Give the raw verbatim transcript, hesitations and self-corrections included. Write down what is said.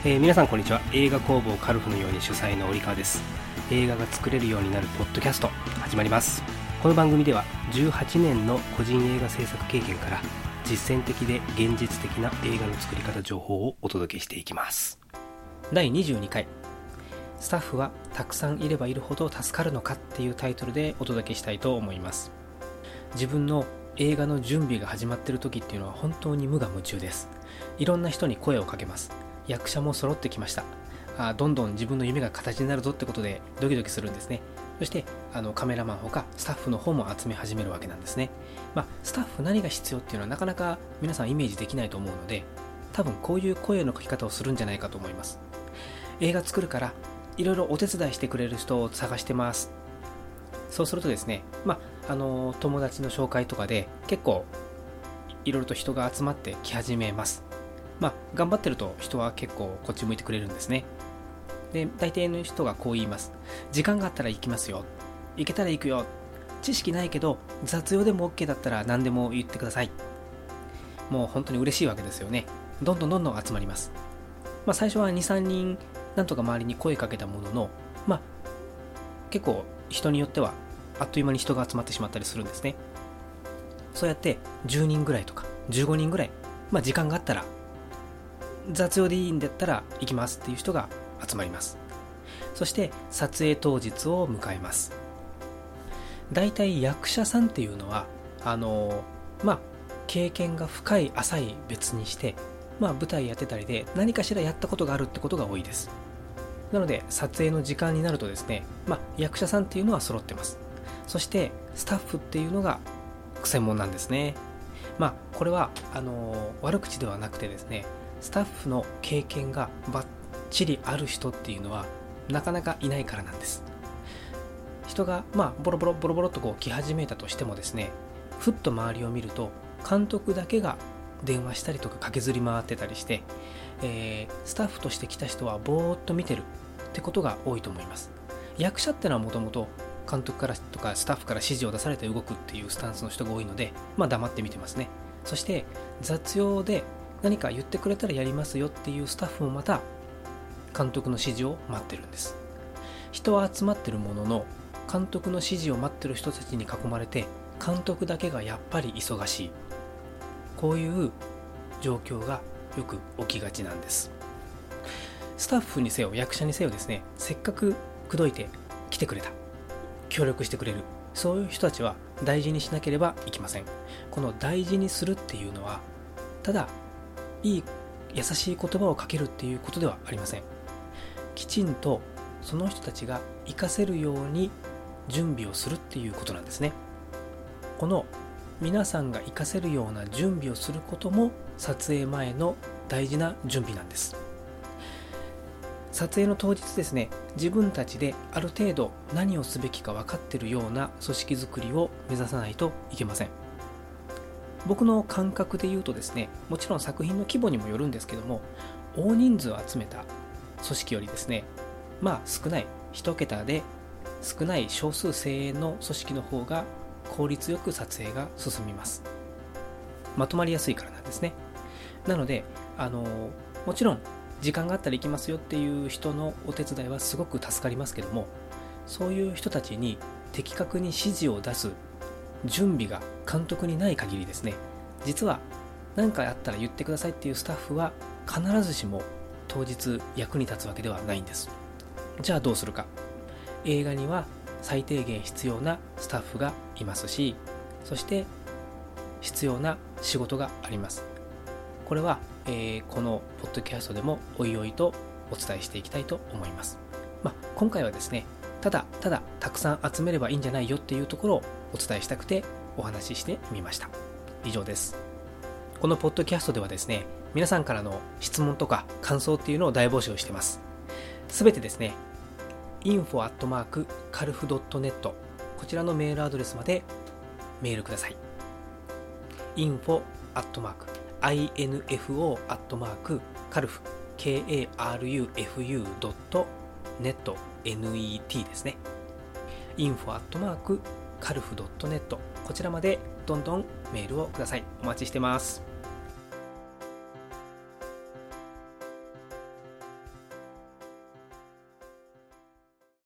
えー、皆さんこんにちは。映画工房カルフのように主催の折川です。映画が作れるようになるポッドキャスト始まります。この番組ではじゅうはちねんの個人映画制作経験から実践的で現実的な映画の作り方情報をお届けしていきます。だいにじゅうにかい、スタッフはたくさんいればいるほど助かるのかっていうタイトルでお届けしたいと思います。自分の映画の準備が始まっている時っていうのは本当に無我夢中です。いろんな人に声をかけます。役者も揃ってきました。あどんどん自分の夢が形になるぞってことでドキドキするんですね。そしてあのカメラマンほかスタッフの方も集め始めるわけなんですね。まあ、スタッフ何が必要っていうのはなかなか皆さんイメージできないと思うので、多分こういう声の書き方をするんじゃないかと思います。映画作るからいろいろお手伝いしてくれる人を探してます。そうするとですね、まあ、あの友達の紹介とかで結構いろいろと人が集まってき始めます。まあ、頑張ってると人は結構こっち向いてくれるんですね。で、大抵の人がこう言います。時間があったら行きますよ。行けたら行くよ。知識ないけど雑用でも OK だったら何でも言ってください。もう本当に嬉しいわけですよね。どんどんどんどん集まります。まあ、最初はに、さんにんなんとか周りに声かけたものの、まあ、結構人によってはあっという間に人が集まってしまったりするんですね。そうやってじゅうにんぐらいとかじゅうごにんぐらい、まあ、時間があったら雑用でいいんだったら行きますっていう人が集まります。そして撮影当日を迎えます。だいたい役者さんっていうのはあのまあ経験が深い浅い別にして、まあ、舞台やってたりで何かしらやったことがあるってことが多いです。なので撮影の時間になるとですね、まあ、役者さんっていうのは揃ってます。そしてスタッフっていうのが専門なんですね。まあこれはあの悪口ではなくてですね、スタッフの経験がバッチリある人っていうのはなかなかいないからなんです。人がまあボロボロボロボロっとこう来始めたとしてもですね、ふっと周りを見ると監督だけが電話したりとか駆けずり回ってたりして、えー、スタッフとして来た人はぼーっと見てるってことが多いと思います。役者ってのはもともと監督からとかスタッフから指示を出されて動くっていうスタンスの人が多いので、まあ黙って見てますね。そして雑用で何か言ってくれたらやりますよっていうスタッフもまた監督の指示を待ってるんです。人は集まってるものの監督の指示を待ってる人たちに囲まれて監督だけがやっぱり忙しい、こういう状況がよく起きがちなんです。スタッフにせよ役者にせよですね、せっかく口説いて来てくれた、協力してくれる、そういう人たちは大事にしなければいけません。この大事にするっていうのはただいい優しい言葉をかけるっていうことではありません。きちんとその人たちが活かせるように準備をするっていうことなんですね。この皆さんが活かせるような準備をすることも撮影前の大事な準備なんです。撮影の当日ですね、自分たちである程度何をすべきか分かっているような組織づくりを目指さないといけません。僕の感覚で言うとですね、もちろん作品の規模にもよるんですけども、大人数を集めた組織よりですね、まあ少ない一桁で少ない少数精鋭の組織の方が効率よく撮影が進みます。まとまりやすいからなんですね。なのであのもちろん時間があったら行きますよっていう人のお手伝いはすごく助かりますけども、そういう人たちに的確に指示を出す準備が監督にない限りですね、実は何かあったら言ってくださいっていうスタッフは必ずしも当日役に立つわけではないんです。じゃあどうするか。映画には最低限必要なスタッフがいますし、そして必要な仕事があります。これは、えー、このポッドキャストでもおいおいとお伝えしていきたいと思います。まあ、今回はですね、ただただたくさん集めればいいんじゃないよっていうところをお伝えしたくてお話ししてみました。以上です。このポッドキャストではですね、皆さんからの質問とか感想っていうのを大募集してます。すべてですね、インフォ アットマーク カルフ ドットネット こちらのメールアドレスまでメールください。インフォ アットマーク カルフ カルフ ケーエーアールユーエフユー ドットネット ネット ですね。インフォ アットマーク カルフ ドットネット こちらまでどんどんメールをください。お待ちしてます。